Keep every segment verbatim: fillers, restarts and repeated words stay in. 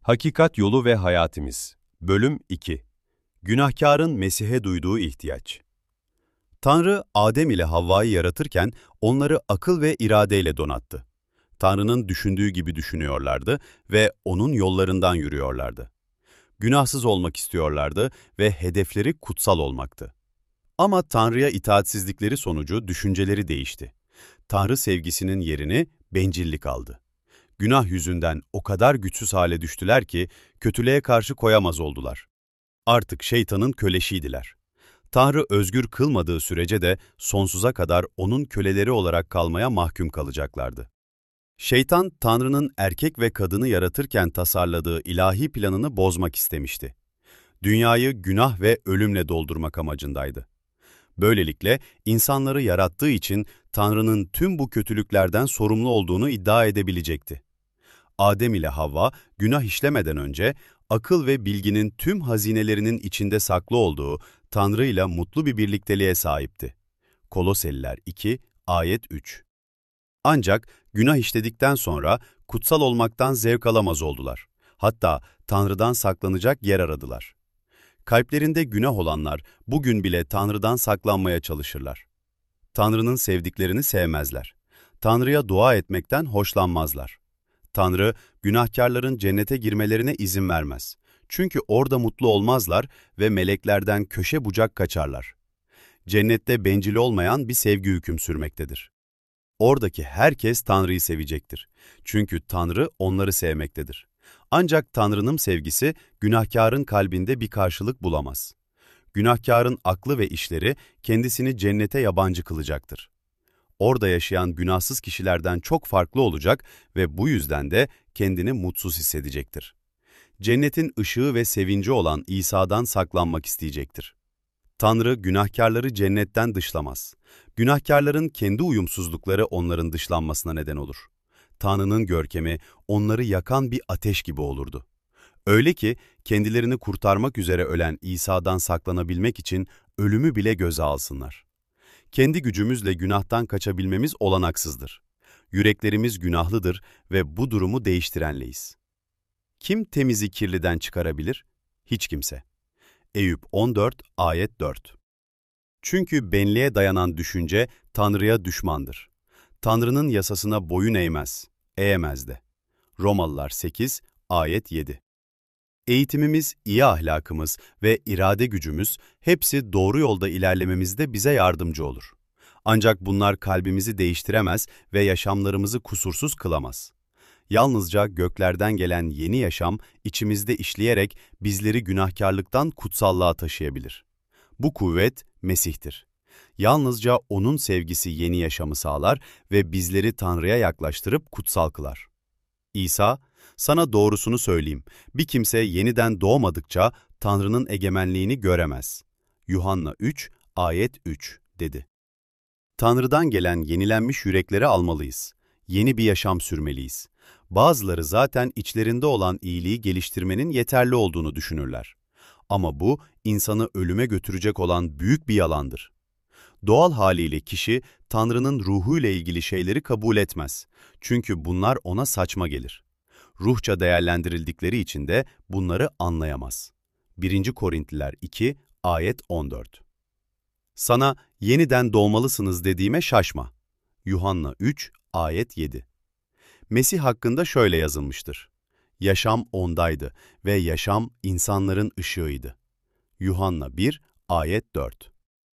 Hakikat Yolu ve Hayatimiz Bölüm iki Günahkarın Mesih'e duyduğu ihtiyaç. Tanrı, Adem ile Havva'yı yaratırken onları akıl ve iradeyle donattı. Tanrı'nın düşündüğü gibi düşünüyorlardı ve O'nun yollarından yürüyorlardı. Günahsız olmak istiyorlardı ve hedefleri kutsal olmaktı. Ama Tanrı'ya itaatsizlikleri sonucu düşünceleri değişti. Tanrı sevgisinin yerini bencillik aldı. Günah yüzünden o kadar güçsüz hale düştüler ki kötülüğe karşı koyamaz oldular. Artık şeytanın köleşiydiler. Tanrı özgür kılmadığı sürece de sonsuza kadar onun köleleri olarak kalmaya mahkum kalacaklardı. Şeytan, Tanrı'nın erkek ve kadını yaratırken tasarladığı ilahi planını bozmak istemişti. Dünyayı günah ve ölümle doldurmak amacındaydı. Böylelikle insanları yarattığı için Tanrı'nın tüm bu kötülüklerden sorumlu olduğunu iddia edebilecekti. Adem ile Havva, günah işlemeden önce akıl ve bilginin tüm hazinelerinin içinde saklı olduğu Tanrı ile mutlu bir birlikteliğe sahipti. Koloseliler iki, ayet üç. Ancak günah işledikten sonra kutsal olmaktan zevk alamaz oldular. Hatta Tanrı'dan saklanacak yer aradılar. Kalplerinde günah olanlar bugün bile Tanrı'dan saklanmaya çalışırlar. Tanrı'nın sevdiklerini sevmezler. Tanrı'ya dua etmekten hoşlanmazlar. Tanrı, günahkarların cennete girmelerine izin vermez. Çünkü orada mutlu olmazlar ve meleklerden köşe bucak kaçarlar. Cennette bencil olmayan bir sevgi hüküm sürmektedir. Oradaki herkes Tanrı'yı sevecektir. Çünkü Tanrı onları sevmektedir. Ancak Tanrı'nın sevgisi günahkarın kalbinde bir karşılık bulamaz. Günahkarın aklı ve işleri kendisini cennete yabancı kılacaktır. Orada yaşayan günahsız kişilerden çok farklı olacak ve bu yüzden de kendini mutsuz hissedecektir. Cennetin ışığı ve sevinci olan İsa'dan saklanmak isteyecektir. Tanrı günahkarları cennetten dışlamaz. Günahkarların kendi uyumsuzlukları onların dışlanmasına neden olur. Tanrı'nın görkemi onları yakan bir ateş gibi olurdu. Öyle ki kendilerini kurtarmak üzere ölen İsa'dan saklanabilmek için ölümü bile göze alsınlar. Kendi gücümüzle günahtan kaçabilmemiz olanaksızdır. Yüreklerimiz günahlıdır ve bu durumu değiştirenleyiz. Kim temizi kirliden çıkarabilir? Hiç kimse. Eyüp on dört, ayet dört. Çünkü benliğe dayanan düşünce Tanrı'ya düşmandır. Tanrı'nın yasasına boyun eğmez, eğemez de. Romalılar sekiz, ayet yedi. Eğitimimiz, iyi ahlakımız ve irade gücümüz hepsi doğru yolda ilerlememizde bize yardımcı olur. Ancak bunlar kalbimizi değiştiremez ve yaşamlarımızı kusursuz kılamaz. Yalnızca göklerden gelen yeni yaşam içimizde işleyerek bizleri günahkarlıktan kutsallığa taşıyabilir. Bu kuvvet Mesih'tir. Yalnızca O'nun sevgisi yeni yaşamı sağlar ve bizleri Tanrı'ya yaklaştırıp kutsal kılar. İsa, sana doğrusunu söyleyeyim, bir kimse yeniden doğmadıkça Tanrı'nın egemenliğini göremez. Yuhanna üç, ayet üç dedi. Tanrı'dan gelen yenilenmiş yürekleri almalıyız. Yeni bir yaşam sürmeliyiz. Bazıları zaten içlerinde olan iyiliği geliştirmenin yeterli olduğunu düşünürler. Ama bu, insanı ölüme götürecek olan büyük bir yalandır. Doğal haliyle kişi, Tanrı'nın ruhuyla ilgili şeyleri kabul etmez. Çünkü bunlar ona saçma gelir. Ruhça değerlendirildikleri için de bunları anlayamaz. birinci Korintliler iki, ayet on dört. Sana yeniden doğmalısınız dediğime şaşma. Yuhanna üç, ayet yedi. Mesih hakkında şöyle yazılmıştır. Yaşam ondaydı ve yaşam insanların ışığıydı. Yuhanna bir, ayet dört.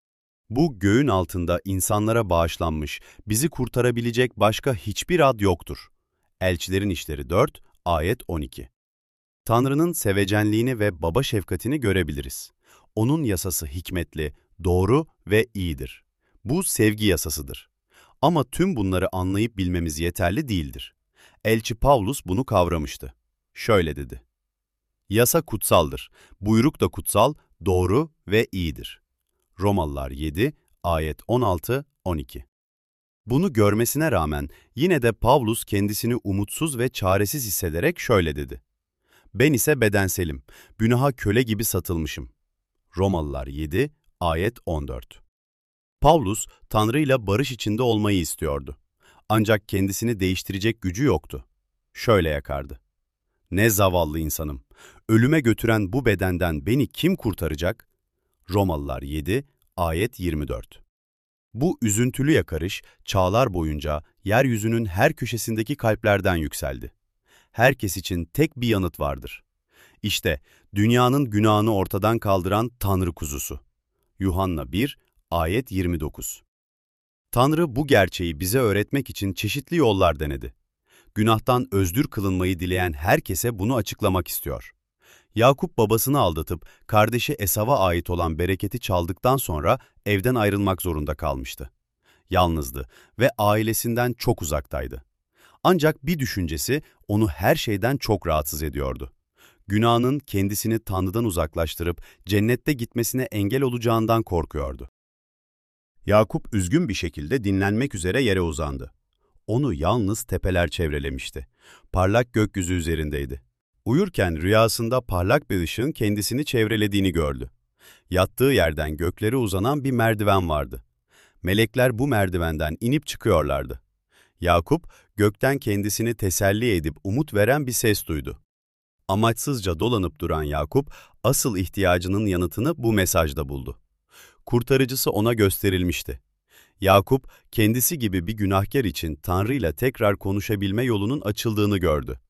Bu göğün altında insanlara bağışlanmış, bizi kurtarabilecek başka hiçbir ad yoktur. Elçilerin İşleri dört, ayet on iki. Tanrı'nın sevecenliğini ve baba şefkatini görebiliriz. O'nun yasası hikmetli, doğru ve iyidir. Bu sevgi yasasıdır. Ama tüm bunları anlayıp bilmemiz yeterli değildir. Elçi Pavlus bunu kavramıştı. Şöyle dedi. Yasa kutsaldır, buyruk da kutsal, doğru ve iyidir. Romalılar yedi, ayet on altı on iki. Bunu görmesine rağmen yine de Pavlus kendisini umutsuz ve çaresiz hissederek şöyle dedi. Ben ise bedenselim, günaha köle gibi satılmışım. Romalılar yedi, ayet on dört. Pavlus, Tanrı ile barış içinde olmayı istiyordu. Ancak kendisini değiştirecek gücü yoktu. Şöyle yakardı. Ne zavallı insanım! Ölüme götüren bu bedenden beni kim kurtaracak? Romalılar yedi, ayet yirmi dört. Bu üzüntülü yakarış, çağlar boyunca yeryüzünün her köşesindeki kalplerden yükseldi. Herkes için tek bir yanıt vardır. İşte dünyanın günahını ortadan kaldıran Tanrı kuzusu. Yuhanna bir, ayet yirmi dokuz. Tanrı bu gerçeği bize öğretmek için çeşitli yollar denedi. Günahtan özgür kılınmayı dileyen herkese bunu açıklamak istiyor. Yakup babasını aldatıp kardeşi Esav'a ait olan bereketi çaldıktan sonra evden ayrılmak zorunda kalmıştı. Yalnızdı ve ailesinden çok uzaktaydı. Ancak bir düşüncesi onu her şeyden çok rahatsız ediyordu. Günahının kendisini Tanrı'dan uzaklaştırıp cennette gitmesine engel olacağından korkuyordu. Yakup üzgün bir şekilde dinlenmek üzere yere uzandı. Onu yalnız tepeler çevrelemişti. Parlak gökyüzü üzerindeydi. Uyurken rüyasında parlak bir ışığın kendisini çevrelediğini gördü. Yattığı yerden göklere uzanan bir merdiven vardı. Melekler bu merdivenden inip çıkıyorlardı. Yakup, gökten kendisini teselli edip umut veren bir ses duydu. Amaçsızca dolanıp duran Yakup, asıl ihtiyacının yanıtını bu mesajda buldu. Kurtarıcısı ona gösterilmişti. Yakup, kendisi gibi bir günahkar için Tanrı ile tekrar konuşabilme yolunun açıldığını gördü.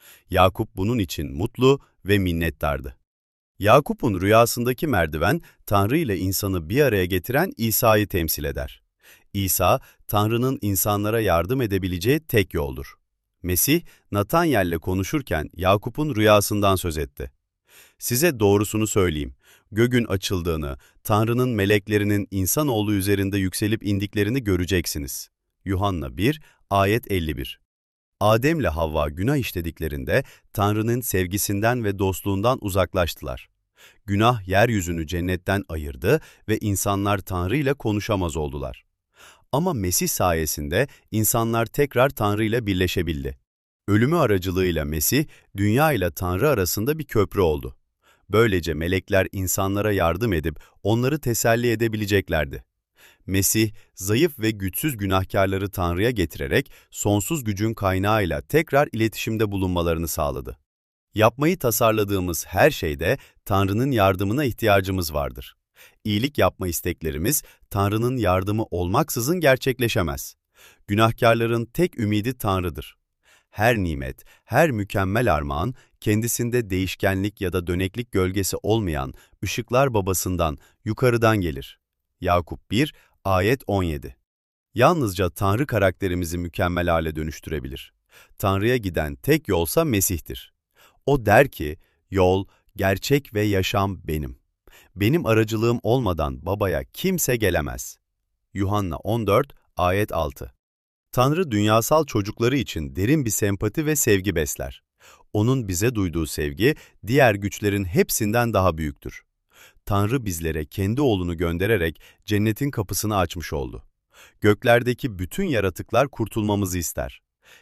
Yakup bunun için mutlu ve minnettardı. Yakup'un rüyasındaki merdiven, Tanrı ile insanı bir araya getiren İsa'yı temsil eder. İsa, Tanrı'nın insanlara yardım edebileceği tek yoldur. Mesih, Natanyel'le konuşurken Yakup'un rüyasından söz etti. Size doğrusunu söyleyeyim, göğün açıldığını, Tanrı'nın meleklerinin insanoğlu üzerinde yükselip indiklerini göreceksiniz. Yuhanna bir, ayet elli bir. Adem'le Havva günah işlediklerinde Tanrı'nın sevgisinden ve dostluğundan uzaklaştılar. Günah yeryüzünü cennetten ayırdı ve insanlar Tanrı ile konuşamaz oldular. Ama Mesih sayesinde insanlar tekrar Tanrı ile birleşebildi. Ölümü aracılığıyla Mesih, dünya ile Tanrı arasında bir köprü oldu. Böylece melekler insanlara yardım edip onları teselli edebileceklerdi. Mesih, zayıf ve güçsüz günahkarları Tanrı'ya getirerek sonsuz gücün kaynağıyla tekrar iletişimde bulunmalarını sağladı. Yapmayı tasarladığımız her şeyde Tanrı'nın yardımına ihtiyacımız vardır. İyilik yapma isteklerimiz Tanrı'nın yardımı olmaksızın gerçekleşemez. Günahkarların tek ümidi Tanrı'dır. Her nimet, her mükemmel armağan, kendisinde değişkenlik ya da döneklik gölgesi olmayan ışıklar babasından, yukarıdan gelir. Yakup bir, ayet on yedi. Yalnızca Tanrı karakterimizi mükemmel hale dönüştürebilir. Tanrı'ya giden tek yolsa Mesih'tir. O der ki, yol, gerçek ve yaşam benim. Benim aracılığım olmadan babaya kimse gelemez. Yuhanna on dört, ayet altı. Tanrı dünyasal çocukları için derin bir sempati ve sevgi besler. Onun bize duyduğu sevgi, diğer güçlerin hepsinden daha büyüktür. Tanrı bizlere kendi oğlunu göndererek cennetin kapısını açmış oldu. Göklerdeki bütün yaratıklar kurtulmamızı ister.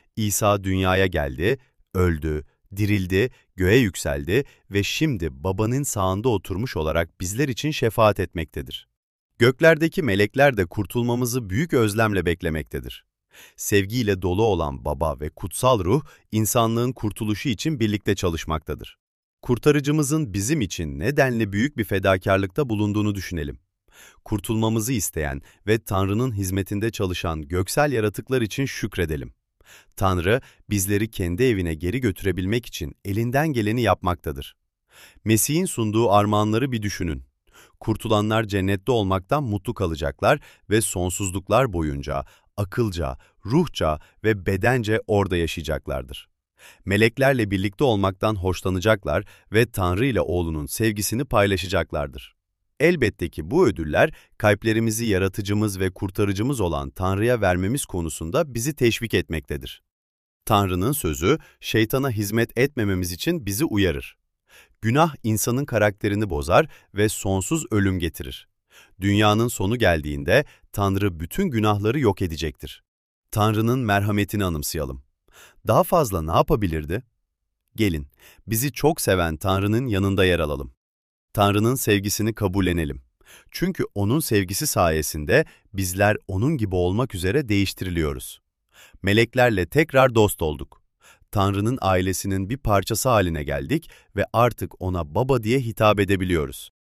İsa dünyaya geldi, öldü, dirildi, göğe yükseldi ve şimdi Baba'nın sağında oturmuş olarak bizler için şefaat etmektedir. Göklerdeki melekler de kurtulmamızı büyük özlemle beklemektedir. Sevgiyle dolu olan Baba ve Kutsal Ruh, insanlığın kurtuluşu için birlikte çalışmaktadır. Kurtarıcımızın bizim için nedenli büyük bir fedakarlıkta bulunduğunu düşünelim. Kurtulmamızı isteyen ve Tanrı'nın hizmetinde çalışan göksel yaratıklar için şükredelim. Tanrı, bizleri kendi evine geri götürebilmek için elinden geleni yapmaktadır. Mesih'in sunduğu armağanları bir düşünün. Kurtulanlar cennette olmaktan mutlu kalacaklar ve sonsuzluklar boyunca akılca, ruhça ve bedence orada yaşayacaklardır. Meleklerle birlikte olmaktan hoşlanacaklar ve Tanrı ile oğlunun sevgisini paylaşacaklardır. Elbette ki bu ödüller, kalplerimizi yaratıcımız ve kurtarıcımız olan Tanrı'ya vermemiz konusunda bizi teşvik etmektedir. Tanrı'nın sözü, şeytana hizmet etmememiz için bizi uyarır. Günah insanın karakterini bozar ve sonsuz ölüm getirir. Dünyanın sonu geldiğinde Tanrı bütün günahları yok edecektir. Tanrı'nın merhametini anımsayalım. Daha fazla ne yapabilirdi? Gelin, bizi çok seven Tanrı'nın yanında yer alalım. Tanrı'nın sevgisini kabullenelim. Çünkü O'nun sevgisi sayesinde bizler O'nun gibi olmak üzere değiştiriliyoruz. Meleklerle tekrar dost olduk. Tanrı'nın ailesinin bir parçası haline geldik ve artık ona Baba diye hitap edebiliyoruz.